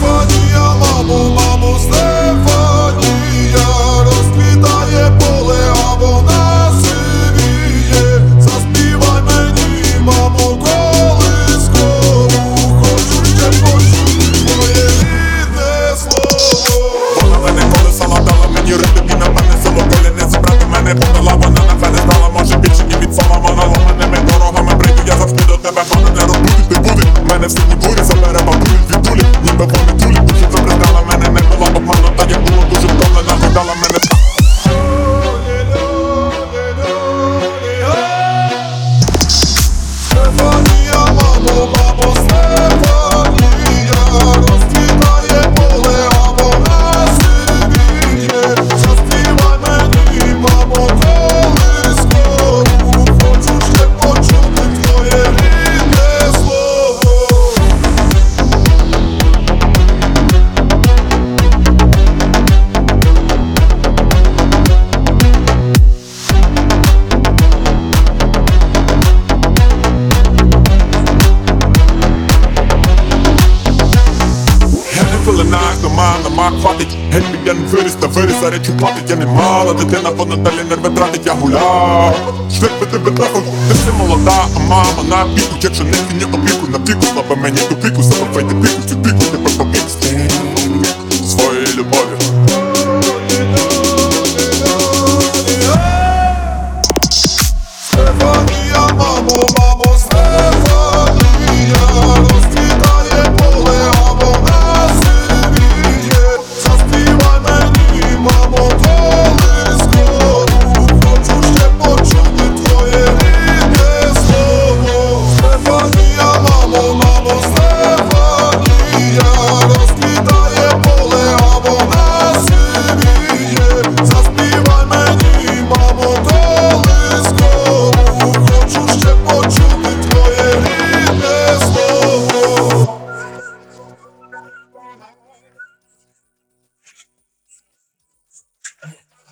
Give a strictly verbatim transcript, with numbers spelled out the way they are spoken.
Стефанія, мамо, мамо, Стефанія, розквітає поле, а вона сивіє. Заспівай мені, мамо, колискову, хочу ще почути твоє рідне слово. Вона мене колесала, дала мені ритм і напевне село колі не зібрати мене подала, вона на це не знала, може більше ні від сама. Вона ламаними дорогами прийду, я завжди до тебе, вона не розбудить, не буде. Мене в сині бурі забере бабулі від дулі, ніби вони дулі, дуже добре знала мене, не була обманута, як було дуже втомлена, видала мене так. Стефанія, мамо, мамо, Стефанія, розквітає поле, а вона сивіє. Заспівай мені, мамо, колискову, хочу ще почути твоє рідне слово. Хвилинах дома, нема хватить. Геть я не виріс, та виріс, за речі платить. Я не мала дитина, вона далі нерви тратить. Я гуляв, шлях би тебе трахав. Ти все молода, а мама на піку. Якщо не фіні опіку, на піку, слабо мені до піку, себе фейти піку, цю піку.